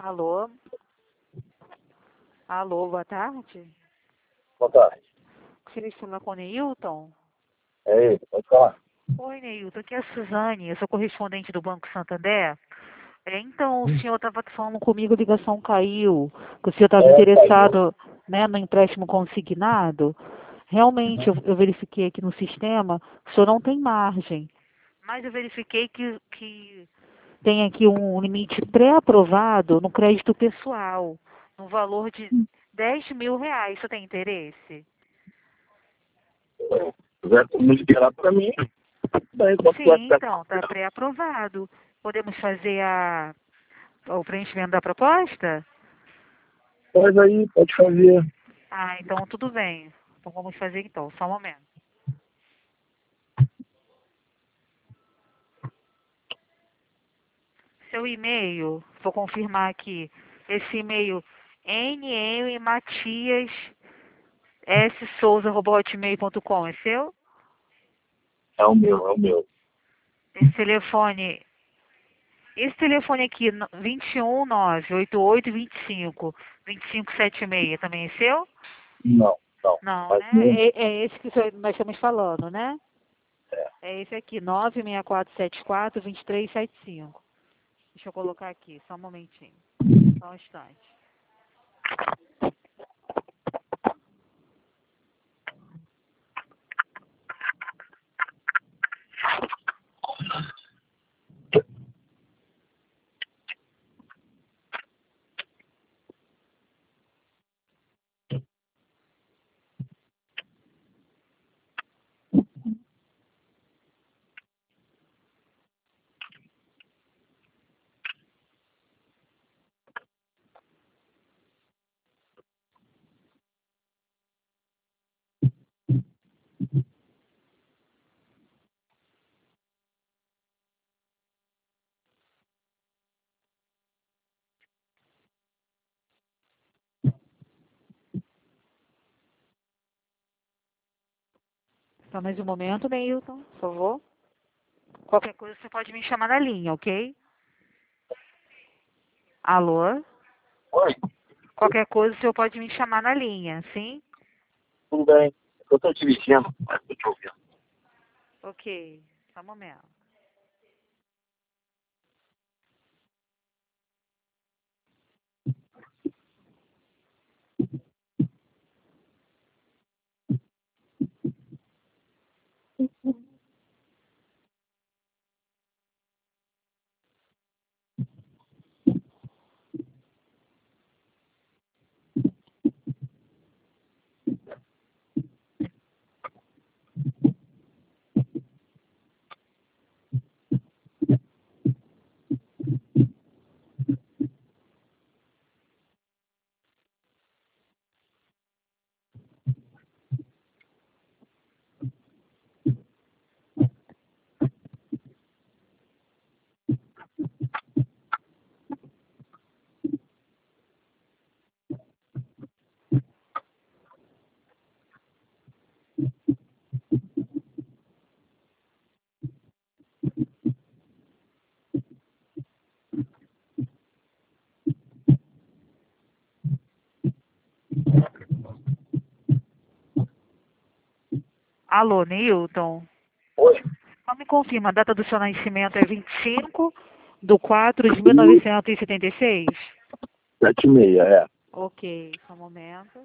Alô? Alô, boa tarde. Boa tarde. Gostaria de falar com o Neilton? É ele, pode falar. Oi, Neilton, aqui é a Suzane, eu sou correspondente do Banco Santander. Então, o senhor estava falando comigo, a ligação caiu, que o senhor estava interessado, né, no empréstimo consignado. Realmente, eu verifiquei aqui no sistema, o senhor não tem margem, mas eu verifiquei que tem aqui um limite pré-aprovado no crédito pessoal, no valor de R$ 10.000. Você tem interesse? Se quiser me liberar para mim, daí quanto vai Sim, ficar? então, está pré-aprovado. Podemos fazer o preenchimento da proposta? Faz aí, pode fazer. Ah, então tudo bem. Então vamos fazer então, só um momento. Seu e-mail, vou confirmar aqui. Esse e-mail nmmatias.souza@hotmail.com é seu? É o meu, é o meu. Esse telefone, aqui, 21988252576, também é seu? Não, não. Não, Mas né? não. É esse que nós estamos falando, né? É. É esse aqui, 96474-2375. Deixa eu colocar aqui, só um momentinho. Só um instante. Só mais um momento, Neilton, por favor. Qualquer coisa você pode me chamar na linha, ok? Alô? Oi, Qualquer coisa o senhor pode me chamar na linha, sim? tudo bem. Eu estou dirigindo, mas estou te ouvindo. Ok, só um momento. Alô, Neilton? Oi, Só me confirma, a data do seu nascimento é 25/4/1976? 7h30, é. Ok, só um momento.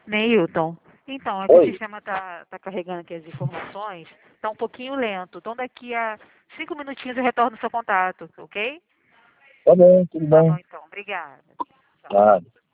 Neilton, então, é que o Oi. sistema tá carregando aqui as informações, tá um pouquinho lento. Então, daqui a 5 minutinhos eu retorno o seu contato, ok? Tá bem, tudo Tá bom, bem. então. Obrigada. Tchau. Nada.